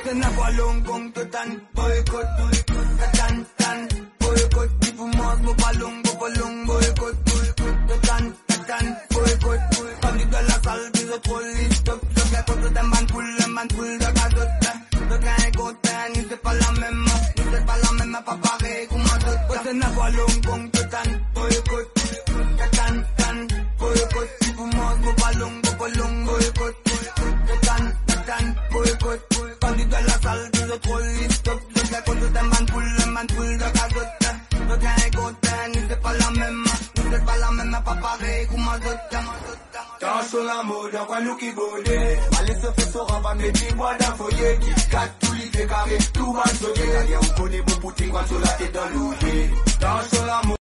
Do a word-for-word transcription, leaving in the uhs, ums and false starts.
c'est n'a pas long con que t'en boycott, boycott, t'en, t'en, boycott, si vous mangez, mon pas long, pas long, boycott, boycott, t'en, t'en, boycott, comme dit de la salle, puis je trop liste, stop, je fais contre d'un man poule, un man poule de gazote, de gain côté, ni c'est pas la même, ni c'est pas la même, pas pareil, comme un autre, c'est n'a pas long con que t'en boycott, t'en, t'en, boycott, si vous mangez, mon pas long, pas long, boycott, t'en, t'en, boycott, quand dit de la salle, puis je trop liste, stop, je fais contre d'un man poule, un man poule de gazote, de gain côté, ni c'est pas la même, ni c'est pas la même, pas pareil, comme un autre. Dans sur la mode, on va nous qui voler. Allez se faire sur un van, mais dis-moi d'un foyer qui casse tous les carrés, tout va sonner. D'ailleurs, on connaît mon boutique, quand sur la tête dans l'oublié. Dans sur la mode.